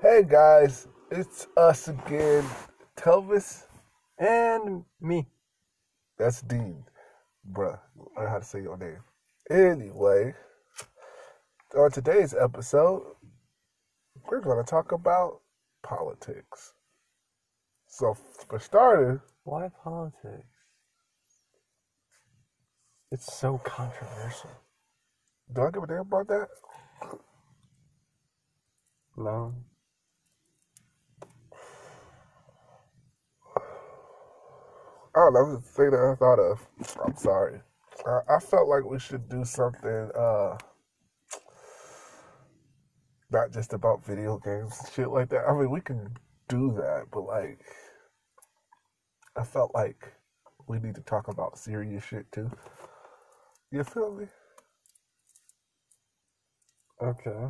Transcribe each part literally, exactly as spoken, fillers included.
Hey guys, it's us again. Telvis, And me. that's Dean. Bruh, learn how to say your name. Anyway, on today's episode, we're going to talk about politics. So, for starters, Why politics? It's so controversial. do I give a damn about that? No. I don't know, the thing that I thought of. I'm sorry. I, I felt like we should do something, uh, not just about video games and shit like that. I mean, we can do that, but like, I felt like we need to talk about serious shit too. You feel me? Okay.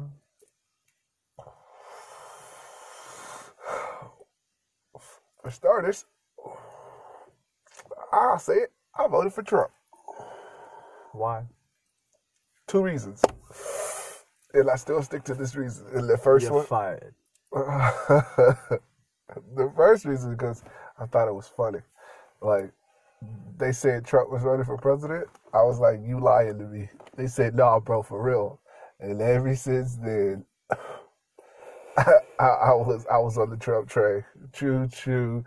For starters, I'll say it. I voted for Trump. Why? Two reasons. And I still stick to this reason. And the first You're one. fired. The first reason because I thought it was funny. Like, they said Trump was running for president. I was like, you lying to me. They said, nah, bro, for real. And ever since then, I, I, I was I was on the Trump train. Choo choo.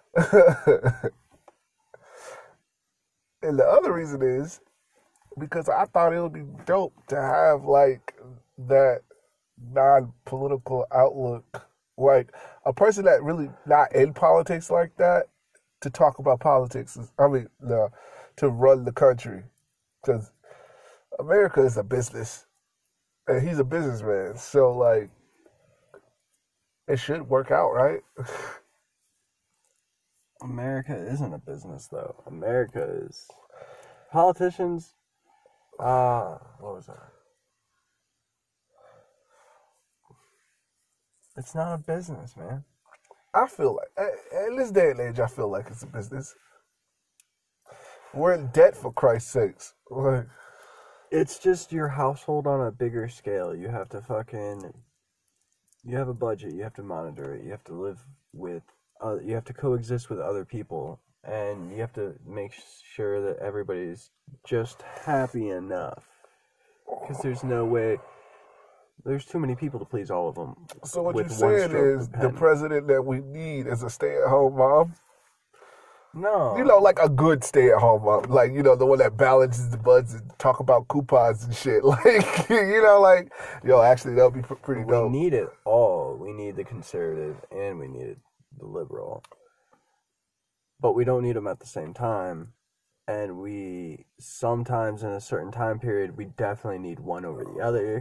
And the other reason is because I thought it would be dope to have like that non-political outlook, like a person that really not in politics like that, to talk about politics. I mean, no, to run the country, because America is a business, and he's a businessman. So like, it should work out, right? America isn't a business, though. America is. Politicians. Uh, what was that? It's not a business, man. I feel like, in this day and age, I feel like it's a business. We're in debt, for Christ's sakes. Like, It's just your household on a bigger scale. You have to fucking. You have a budget. You have to monitor it. You have to live with. Uh, you have to coexist with other people. And you have to make sure that everybody's just happy enough. Because there's no way. There's too many people to please all of them. so what with you're one saying stroke of is a the pen. president that we need is a stay-at-home mom? No. You know, like a good stay-at-home mom. Like, you know, the one that balances the buds and talk about coupons and shit. Like, you know, like, yo, actually, that would be pr- pretty we dope. need it all. We need the conservative and we need the liberal. But we don't need them at the same time. And we, sometimes in a certain time period, we definitely need one over the other.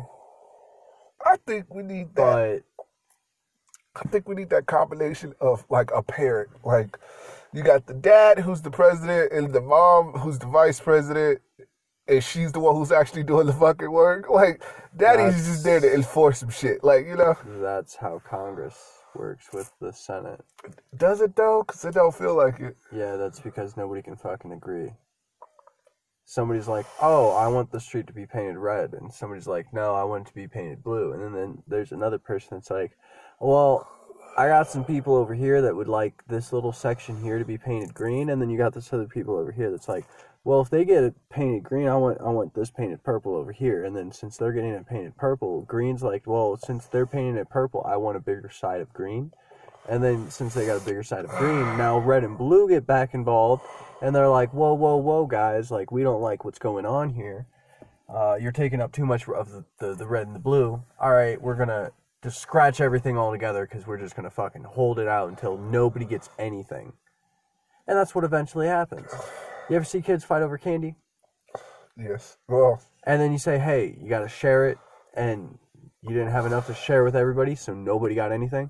I think we need that. But I think we need that combination of, like, a parent. Like, you got the dad who's the president and the mom who's the vice president, and she's the one who's actually doing the fucking work. Like, daddy's That's- just there to enforce some shit. Like, you know. that's how Congress works with the Senate. Does it, though? Because it don't feel like it. Yeah, that's because nobody can fucking agree. Somebody's like, oh, I want the street to be painted red. And somebody's like, no, I want it to be painted blue. And then, then there's another person that's like, well, I got some people over here that would like this little section here to be painted green. And then you got this other people over here that's like, well, if they get it painted green, I want I want this painted purple over here. And then since they're getting it painted purple, green's like, well, since they're painting it purple, I want a bigger side of green. And then since they got a bigger side of green, now red and blue get back involved. And they're like, whoa, whoa, whoa, guys. Like, we don't like what's going on here. Uh, you're taking up too much of the, the, the red and the blue. All right, we're going to just scratch everything all together because we're just going to fucking hold it out until nobody gets anything. And that's what eventually happens. You ever see kids fight over candy? Yes. Well, And then you say, hey, you got to share it. And you didn't have enough to share with everybody, so nobody got anything.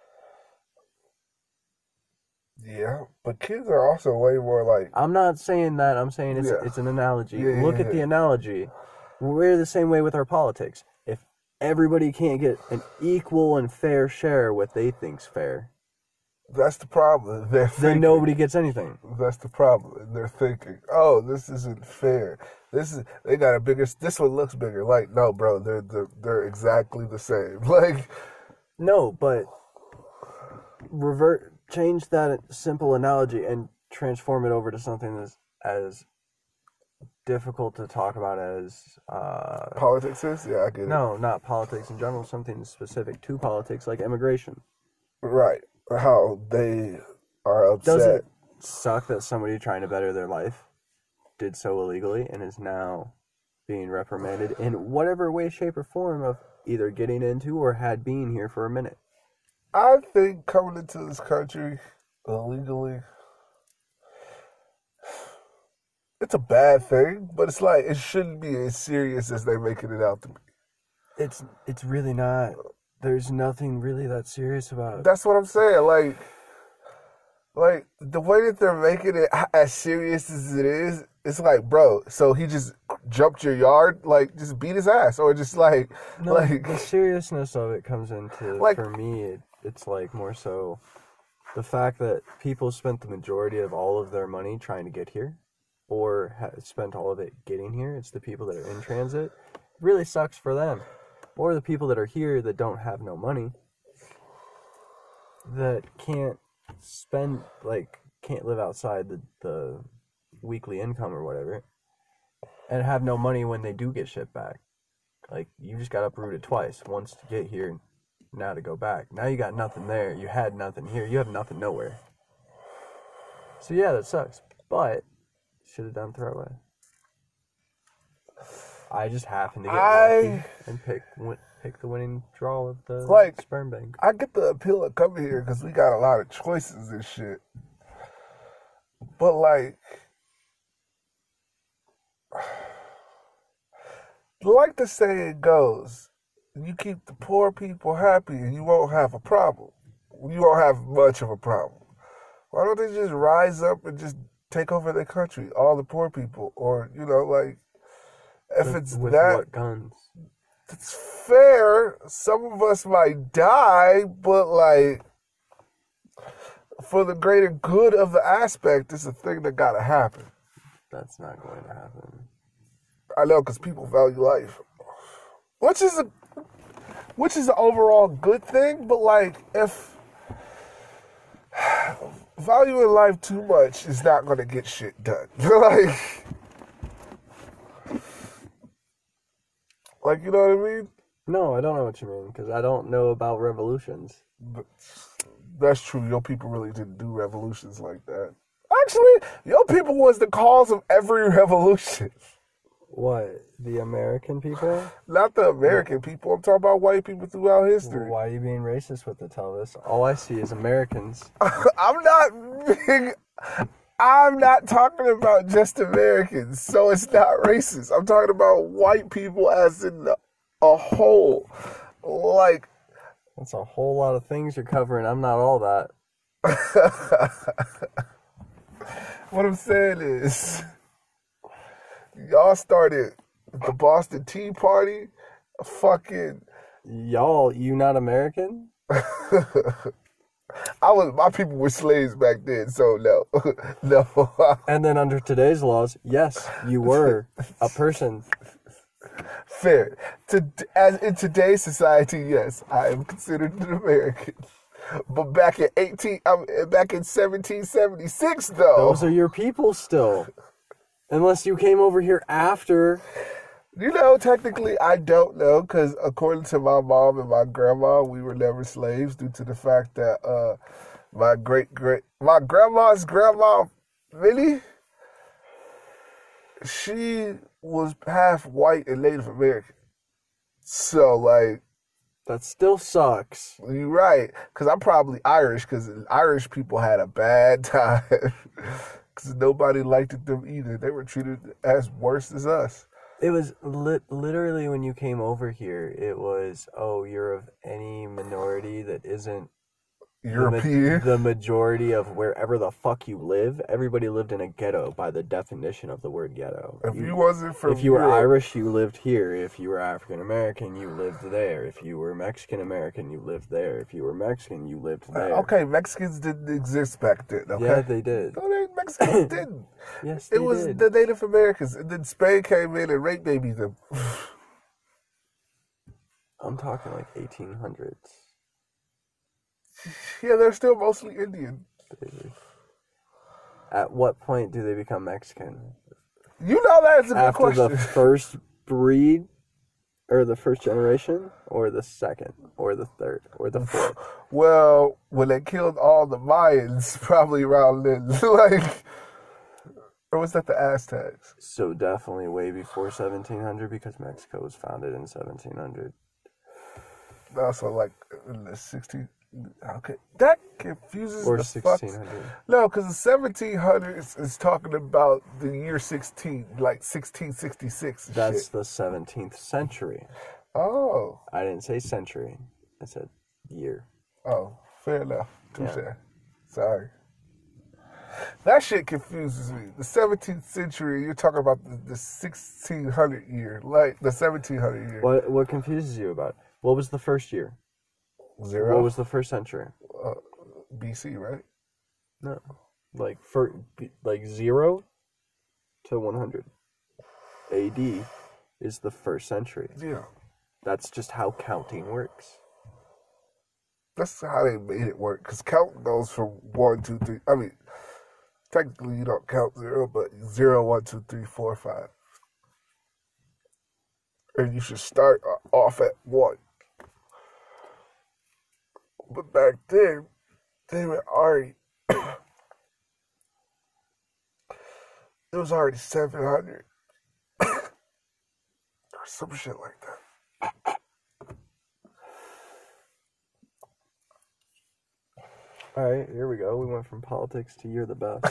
yeah. But kids are also way more like, I'm not saying that. I'm saying it's Yeah. it's an analogy. Yeah, yeah, Look yeah. at the analogy. We're the same way with our politics. If everybody can't get an equal and fair share of what they think's fair, that's the problem. They're then thinking, nobody gets anything. That's the problem. They're thinking, oh, this isn't fair. This is they got a bigger. This one looks bigger. Like, no, bro, they're they're, they're exactly the same. Like, No, but revert, change that simple analogy and transform it over to something that's as difficult to talk about as uh, Politics is? Yeah, I get it. no, not politics in general. Something specific to politics, like immigration. Right. How they are upset. Doesn't it suck that somebody trying to better their life did so illegally and is now being reprimanded in whatever way, shape, or form of either getting into or had been here for a minute? I think coming into this country illegally, it's a bad thing, but it's like it shouldn't be as serious as they're making it out to be. It's it's really not. There's nothing really that serious about it. That's what I'm saying. Like, like the way that they're making it as serious as it is, it's like, bro. So he just jumped your yard, like just beat his ass, or just like, No, like the seriousness of it comes into, Like- for me, it, it's like more so the fact that people spent the majority of all of their money trying to get here, or ha- spent all of it getting here. It's the people that are in transit. It really sucks for them. Or the people that are here that don't have no money, that can't spend, like, can't live outside the, the weekly income or whatever, and have no money when they do get shipped back. Like, you just got uprooted twice. Once to get here, now to go back. Now you got nothing there. You had nothing here. You have nothing nowhere. So yeah, that sucks. But should have done it the right way. I just happened to get I- lucky and pick win, pick the winning draw of the Like- sperm bank. I get the appeal of coming here because we got a lot of choices and shit. But like, like the saying goes, you keep the poor people happy and you won't have a problem. You won't have much of a problem. Why don't they just rise up and just take over the country, all the poor people? Or, you know, like, if with, it's with that, what guns? it's fair. Some of us might die, but like, for the greater good of the aspect, it's a thing that gotta happen. That's not going to happen. I know, because people value life, which is a, which is an overall good thing. But like, if valuing life too much is not gonna get shit done. like, like you know what I mean? No, I don't know what you mean, because I don't know about revolutions. But that's true. Your people really didn't do revolutions like that. Actually, your people was the cause of every revolution. What? The American people? Not the American people. I'm talking about white people throughout history. Why are you being racist with it, Elvis? All I see is Americans. I'm not being, I'm not talking about just Americans, so it's not racist. I'm talking about white people as in a whole. Like, That's a whole lot of things you're covering. I'm not all that. what I'm saying is, y'all started the Boston Tea Party, fucking. Y'all, you not American? I was, my people were slaves back then, so no, no. And then under today's laws, yes, you were a person. Fair. To, as in today's society, yes, I am considered an American. But back in eighteen, um, back in seventeen seventy-six, though, Those are your people still. Unless you came over here after. you know, technically, I don't know, because according to my mom and my grandma, we were never slaves due to the fact that uh, my great great my grandma's grandma, Minnie, she was half white and Native American. So, like, That still sucks. you're right, because I'm probably Irish, because Irish people had a bad time. Because nobody liked them either. They were treated as worse as us. It was lit literally when you came over here, it was, oh, you're of any minority that isn't the ma- European. the majority of wherever the fuck you live. Everybody lived in a ghetto by the definition of the word ghetto. If You- you wasn't from if you were Europe, Irish, you lived here. If you were African American, you lived there. If you were Mexican American, you lived there. If you were Mexican, you lived there. okay, Mexicans didn't exist back then. Okay, Yeah, they did. no, they, Mexicans didn't. Yes, they It was did. the Native Americans, and then Spain came in and raped babies them. I'm talking like eighteen hundreds. Yeah, they're still mostly Indian. At what point do they become Mexican? You know that's a good After question. the first breed, or the first generation, or the second, or the third, or the fourth? Well, when they killed all the Mayans, probably around then, like, or was that the Aztecs? So definitely way before seventeen hundred, because Mexico was founded in seventeen hundred. Also, like in the sixteen. Okay, that confuses Or the sixteen fuck. hundred. No, because the seventeen hundreds is talking about the year sixteen, like sixteen sixty-six. And That's shit. the seventeenth century. Oh, I didn't say century. I said year. oh, fair enough. Touche. Yeah. Sorry. That shit confuses me. The seventeenth century, you're talking about the, the sixteen hundred year, like the seventeen hundred year. What what confuses you about it? What was the first year? Zero? What was the first century? uh, B C, right? No. Like for like zero to one hundred. A D is the first century. Yeah. That's just how counting works. That's how they made it work. Because count goes from one, two, three. I mean, technically you don't count zero, but zero, one, two, three, four, five. And you should start off at one. But back then, they were already. It was already seven hundred. Or some shit like that. All right, here we go. We went from politics to you're the best.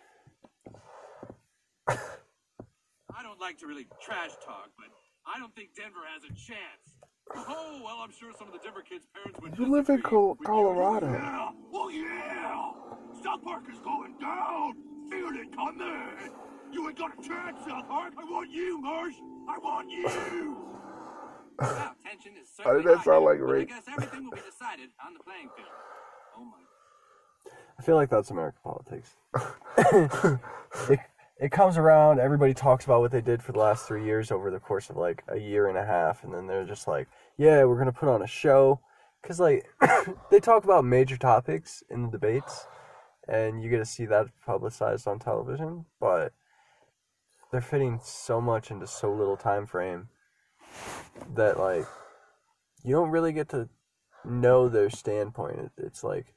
I don't like to really trash talk, but I don't think Denver has a chance. Oh, well, I'm sure some of the Denver kids' parents would You live in disagree Col- with you. Colorado. Yeah, oh yeah! South Park is going down! Feel it coming! You ain't got a chance, South Park! I want you, Marsh! I want you! Wow, tension is Why did certainly that high sound here, like but I rape? guess everything will be decided on the playing field. Oh my. I feel like that's American politics. it, it comes around, everybody talks about what they did for the last three years over the course of like a year and a half, and then they're just like, yeah, we're going to put on a show. Because, like, they talk about major topics in the debates, and you get to see that publicized on television, but they're fitting so much into so little time frame that, like, you don't really get to know their standpoint. It, it's like,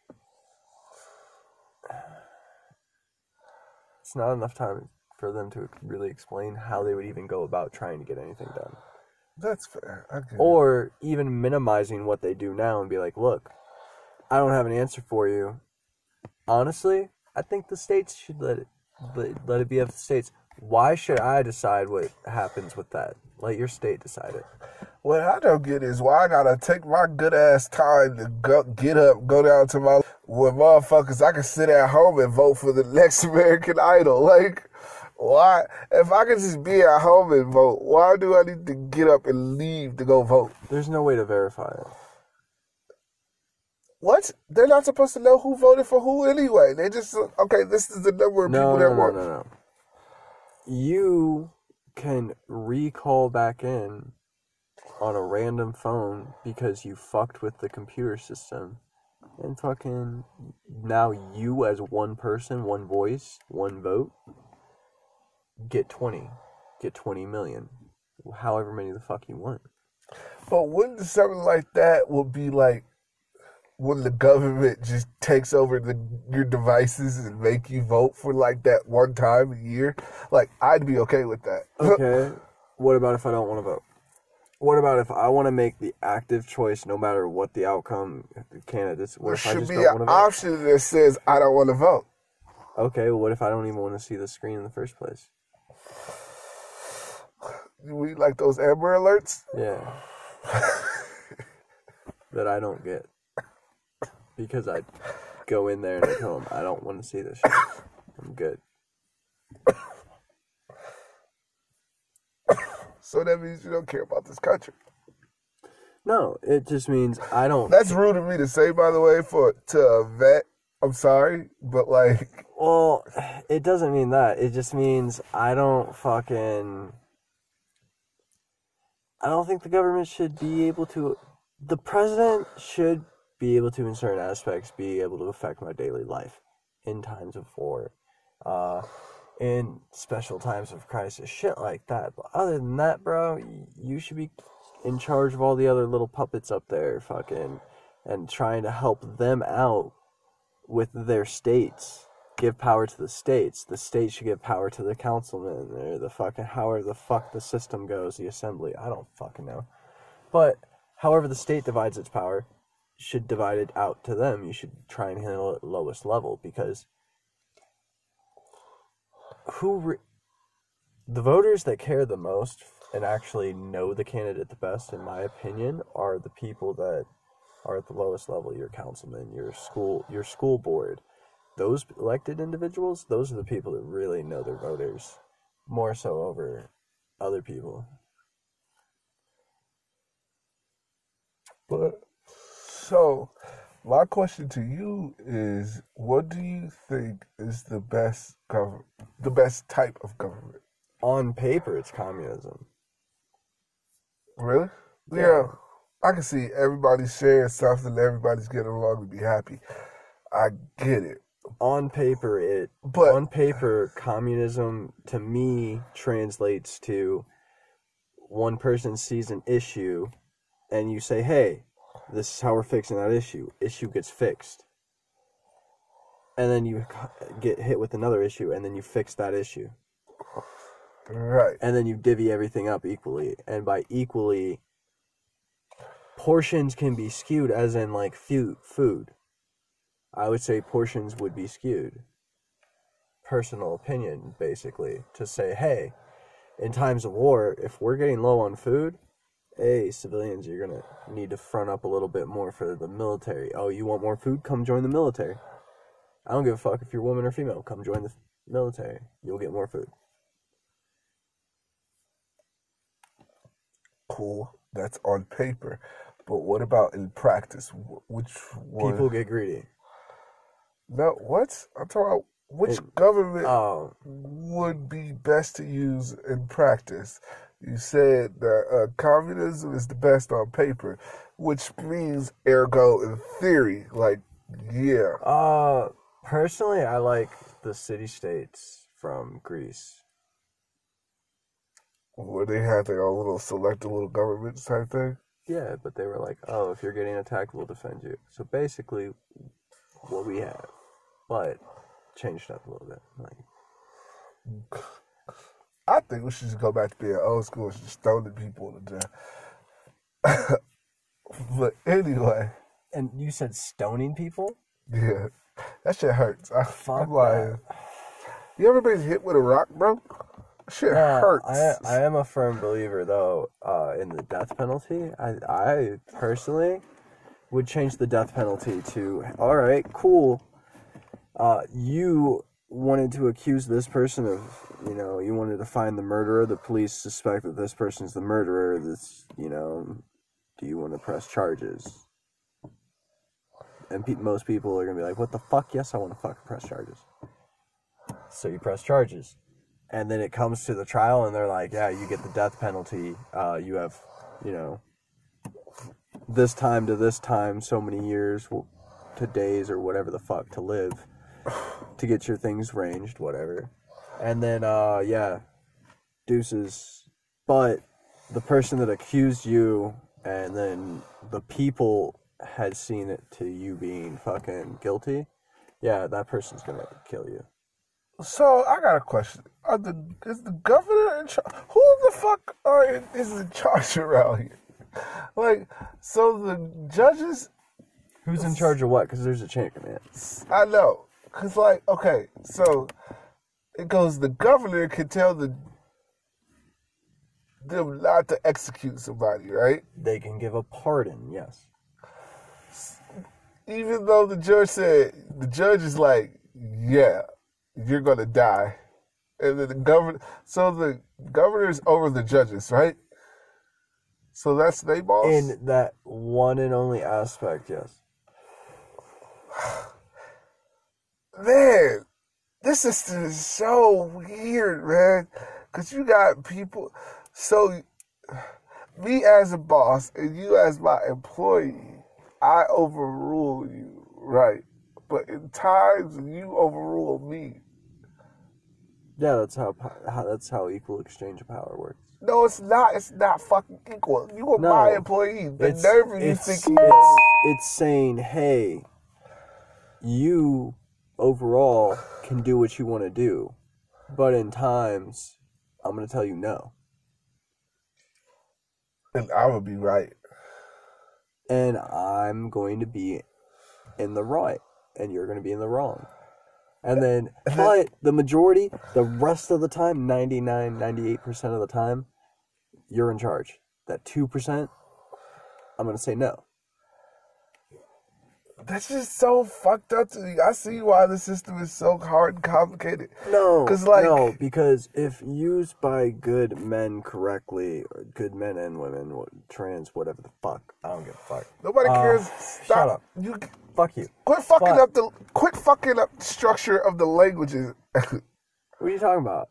it's not enough time for them to really explain how they would even go about trying to get anything done. That's fair. I get it. Or even minimizing what they do now and be like, look, I don't have an answer for you. Honestly, I think the states should let it let, let it be up to the states. Why should I decide what happens with that? Let your state decide it. What I don't get is why I gotta take my good ass time to go get up, go down to my with motherfuckers. I can sit at home and vote for the next American Idol. Like, why? If I could just be at home and vote, why do I need to get up and leave to go vote? There's no way to verify it. What? They're not supposed to know who voted for who anyway. They just okay. This is the number of No, people no, that no, want. no, no. You can recall back in on a random phone because you fucked with the computer system. And fucking now you as one person, one voice, one vote, get twenty. Get twenty million. However many the fuck you want. But wouldn't something like that would be like when the government just takes over the your devices and make you vote for like that one time a year? Like, I'd be okay with that. Okay. What about if I don't want to vote? What about if I want to make the active choice no matter what the outcome, the candidates, what There if I should just be don't an want to vote? option that says I don't want to vote. Okay, well, what if I don't even want to see the screen in the first place? We like those Amber Alerts. Yeah. That I don't get. Because I go in there and I tell them, I don't want to see this shit. I'm good. So that means you don't care about this country. No, it just means I don't... That's rude of me to say, by the way, for to a vet. I'm sorry, but like... Well, it doesn't mean that. It just means I don't fucking... I don't think the government should be able to... The president should be able to, in certain aspects, be able to affect my daily life in times of war, uh, in special times of crisis, shit like that. But other than that, bro, you should be in charge of all the other little puppets up there, fucking, and trying to help them out with their states. Give power to the states. The states should give power to the councilmen, or the fucking, however the fuck the system goes, the assembly. I don't fucking know. But however the state divides its power, should divide it out to them. You should try and handle it at lowest level, because who re- the voters that care the most and actually know the candidate the best, in my opinion, are the people that are at the lowest level. Your councilman, your school, your school board. Those elected individuals, those are the people that really know their voters, more so over other people. But, so, my question to you is, what do you think is the best gov- the best type of government? On paper, it's communism. Really? Yeah. Yeah. I can see everybody sharing something, everybody's getting along to be happy. I get it. On paper, it But on paper, communism to me translates to one person sees an issue, and you say, "Hey, this is how we're fixing that issue." Issue gets fixed, and then you get hit with another issue, and then you fix that issue, right. and then you divvy everything up equally. And by equally, portions can be skewed, as in like fu- food. I would say portions would be skewed. Personal opinion, basically, to say, hey, in times of war, if we're getting low on food, hey, civilians, you're going to need to front up a little bit more for the military. Oh, you want more food? Come join the military. I don't give a fuck if you're woman or female. Come join the military. You'll get more food. Cool. That's on paper. But what about in practice? Wh- Which one? People get greedy. No, what? I'm talking about which It- government Oh, would be best to use in practice. You said that uh, communism is the best on paper, which means, ergo, in theory, like, yeah. uh, personally, I like the city-states from Greece. Where they had their own little selected little government type thing. Yeah, but they were like, oh, if you're getting attacked, we'll defend you. So basically, what we have, but changed up a little bit. Like, I think we should just go back to being old school and just stoning people to death. But anyway, and you said stoning people? yeah, that shit hurts. I, Fuck I'm like, you ever been hit with a rock, bro? Shit Yeah, hurts. I I am a firm believer though uh, in the death penalty. I I personally would change the death penalty to, all right, cool. Uh, you wanted to accuse this person of, you know, you wanted to find the murderer. The police suspect that this person's the murderer. This, you know, do you want to press charges? And pe- most people are gonna be like, what the fuck? Yes, I want to fucking press charges. So you press charges. And then it comes to the trial, and they're like, yeah, you get the death penalty. Uh, you have, you know, this time to this time, so many years to days or whatever the fuck to live to get your things ranged, whatever. And then, uh, yeah, deuces. But the person that accused you, and then the people had seen it to you being fucking guilty, yeah, that person's gonna kill you. So I got a question: Are the is the governor in charge? Who the fuck are in, is in charge around here? Like, so the judges. Who's in charge of what? Because there's a chain of command. I know, cause like, okay, so it goes. The governor can tell the them not to execute somebody, right? They can give a pardon, yes. Even though the judge said, the judge is like, yeah, you're gonna die, and then the governor. So the governor is over the judges, right? So that's they boss. In that one and only aspect, yes. Man, this system is so weird, man. Cause you got people. So me as a boss and you as my employee, I overrule you, right? But in times you overrule me. Yeah, that's how, how that's how equal exchange of power works. No, it's not. It's not fucking equal. You are No, my employee. The It's nerve of you it's thinking it's it's saying, hey, you overall can do what you want to do, but in times I'm gonna tell you no, and I would be right. and I'm going to be in the right, and you're gonna be in the wrong. And then, but the majority, the rest of the time, ninety-nine, ninety-eight percent of the time, you're in charge. That two percent, I'm going to say no. That's just so fucked up to me. I see why the system is so hard and complicated. No, 'Cause, like- no, because if used by good men correctly, or good men and women, what- trans, whatever the fuck, I don't give a fuck. Nobody Uh, cares. Stop. shut up. You Fuck you. quit fucking But- up the quit fucking up the structure of the languages. What are you talking about?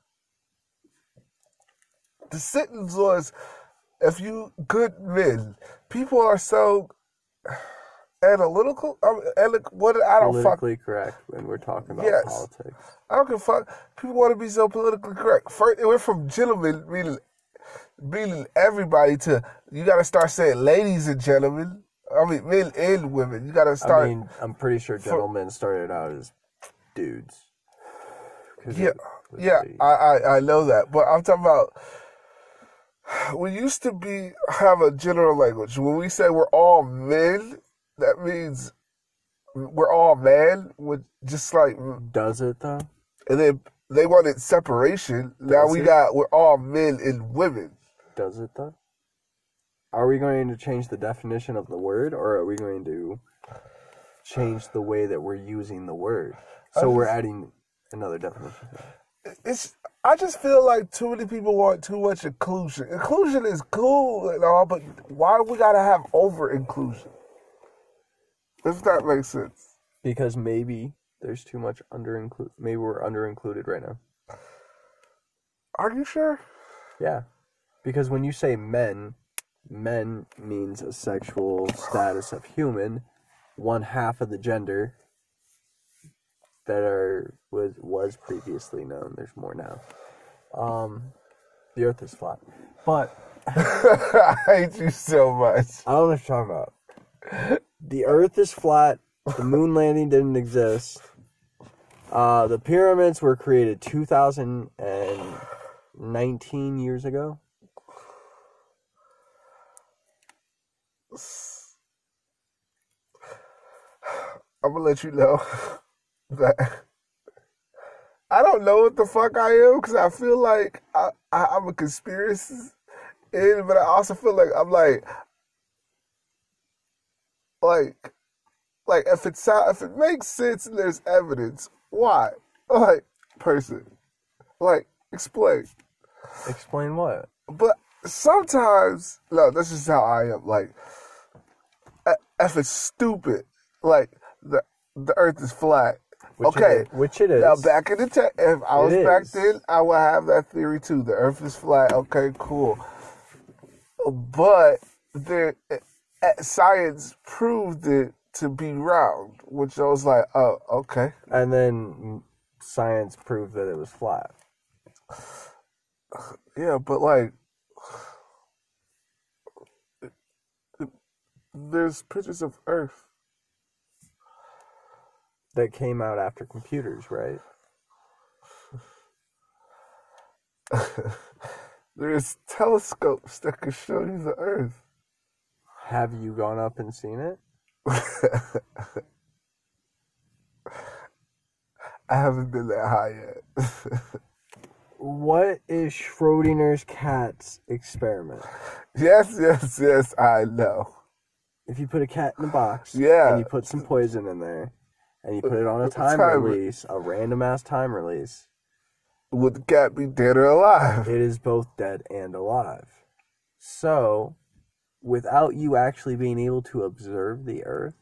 The sentence was, if you good men, people are so analytical. Um, analy- what I don't fuck. Politically correct when we're talking about Yes. politics. I don't give a fuck. People want to be so politically correct. First, it went from gentlemen meaning meaning everybody to you got to start saying ladies and gentlemen. I mean, men and women. You got to start. I mean, I'm pretty sure gentlemen started out as dudes. 'Cause Yeah, it was yeah, the- I, I I know that, but I'm talking about we used to be have a general language. When we say we're all men, that means we're all man. With just like, Does it though? and then they wanted separation. Now Does we it? got we're all men and women. Does it though? Are we going to change the definition of the word, or are we going to change the way that we're using the word? So I we're just- adding another definition. It's I just feel like too many people want too much inclusion. Inclusion is cool and all, but why we gotta have over inclusion? If that makes sense. Because maybe there's too much under include. Maybe we're under included right now. Are you sure? Yeah, because when you say men, men means a sexual status of human, one half of the gender that are was was previously known. There's more now. Um, the Earth is flat, but I hate you so much. I don't know what you're talking about. The Earth is flat. The moon landing didn't exist. Uh, the pyramids were created two thousand nineteen years ago. I'm gonna let you know that I don't know what the fuck I am because I feel like I, I, I'm a conspiracist, and but I also feel like I'm like, like, like if it sound, if it makes sense and there's evidence, why? Like, person, like, explain. Explain what? But sometimes, no, that's just how I am. Like, uh, if it's stupid, like the the Earth is flat. Which okay, it is, which it is. now back in the time, if I was It back is. then, I would have that theory too. The Earth is flat. Okay, cool. But the uh, science proved it to be round, which I was like, oh, okay. And then science proved that it was flat. Yeah, but like, there's pictures of Earth. That came out after computers, right? There's telescopes that can show you the Earth. Have you gone up and seen it? I haven't been that high yet. What is Schrodinger's cat's experiment? Yes, yes, yes, I know. If you put a cat in a box, Yeah. and you put some poison in there, and you put it on a time, Time- release, a random ass time release, Would the cat be dead or alive? it is both dead and alive. So, without you actually being able to observe the Earth,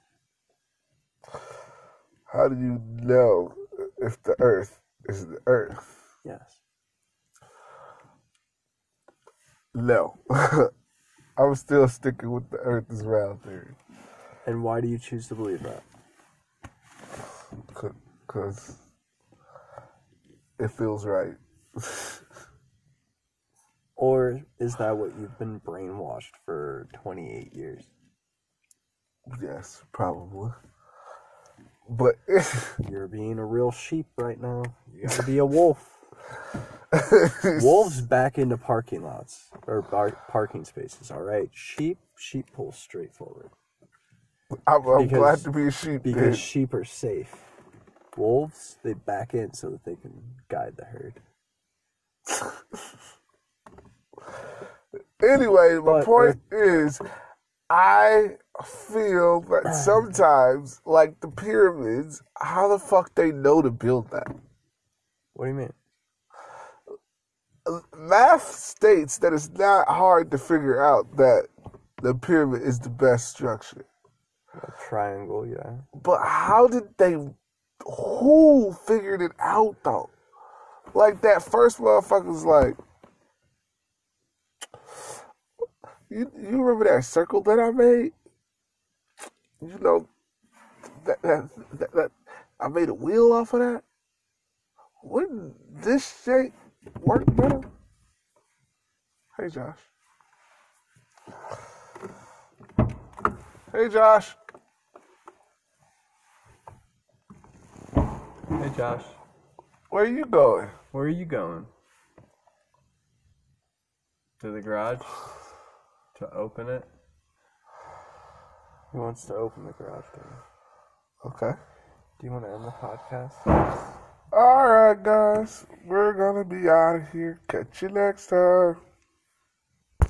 How do you know if the Earth is the Earth? yes. No. I'm still sticking with the Earth is round theory. And why do you choose to believe that? Because it feels right. Or is that what you've been brainwashed for twenty-eight years? Yes, probably. But you're being a real sheep right now. You gotta be a wolf. Wolves back into parking lots or bar- parking spaces. All right, sheep, sheep pull straight forward. I'm, I'm Because- glad to be a sheep. Because Then. sheep are safe. Wolves, they back in so that they can guide the herd. Anyway, my But, point is, I feel that sometimes, like the pyramids, how the fuck they know to build that? What do you mean? Math states that it's not hard to figure out that the pyramid is the best structure. A triangle, yeah. But how did they, who figured it out though? Like that first motherfucker's like, you you remember that circle that I made? You know, that, that, that, that I made a wheel off of that? Wouldn't this shape work better? Hey, Josh. Hey, Josh. Hey, Josh. Where are you going? Where are you going? To the garage? To open it? He wants to open the garage door. Okay. Do you want to end the podcast? All right, guys. We're going to be out of here. Catch you next time.